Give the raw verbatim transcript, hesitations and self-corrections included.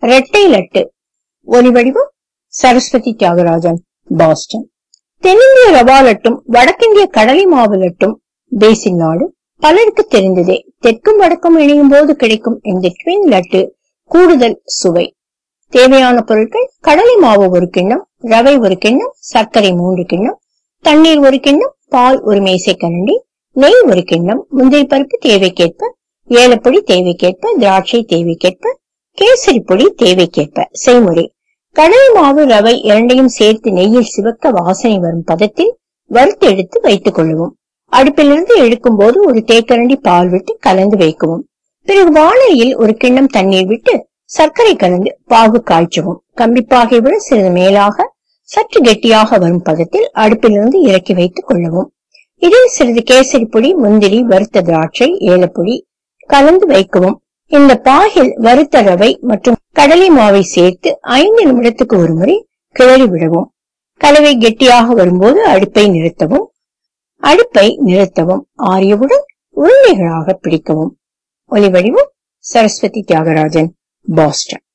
இரட்டை லட்டு. ஒலிவடிவம் சரஸ்வதி தியாகராஜன், பாஸ்டன். தென்னிந்திய ரவா லட்டும் வடக்கிந்திய கடலை மாவு லட்டும் பேசின் நாடு பலருக்கு தெரிந்ததே. தெற்கும் வடக்கும் இணையும் போது கிடைக்கும் இந்த ட்வின் லட்டு கூடுதல் சுவை. தேவையான பொருட்கள்: கடலை மாவு ஒரு கிண்ணம், ரவை ஒரு கிண்ணம், சர்க்கரை மூன்று கிண்ணம், தண்ணீர் ஒரு கிண்ணம், பால் ஒரு மேசை கரண்டி, நெய் ஒரு கிண்ணம், முந்திரி பருப்பு தேவைக்கேற்ப, ஏலப்பொடி தேவைக்கேற்ப, திராட்சை தேவைக்கேற்ப, கேசரி பொடி தேவைக்கேற்ப. செய்முறை: கடலை மாவு ரவை இரண்டையும் சேர்த்து நெய்யில் சிவக்க வாசனை வரும் பதத்தில் வறுத்து எடுத்து வைத்துக் கொள்ளவும். அடுப்பிலிருந்து எடுக்கும் போது ஒரு தேக்கரண்டி பால் விட்டு கலந்து வைக்கவும். பிறகு வாணலியில் ஒரு கிண்ணம் தண்ணீர் விட்டு சர்க்கரை கலந்து பாகு காய்ச்சவும். கம்பிப்பாகை விட சிறிது மேலாக சற்று கெட்டியாக வரும் பதத்தில் அடுப்பிலிருந்து இறக்கி வைத்துக் கொள்ளவும். இதில் சிறிது கேசரி பொடி, முந்திரி, வறுத்த திராட்சை, ஏலப்பொடி கலந்து வைக்கவும். இந்த பாகில் வறுத்த ரவை மற்றும் கடலை மாவை சேர்த்து ஐந்து நிமிடத்துக்கு ஒரு முறை கிளறி விடவும். கலவை கெட்டியாக வரும்போது அடுப்பை நிறுத்தவும். அடுப்பை நிறுத்தவும் ஆரியவுடன் உருளைகளாக பிடிக்கவும். ஒலிவடிவம் சரஸ்வதி தியாகராஜன், பாஸ்டன்.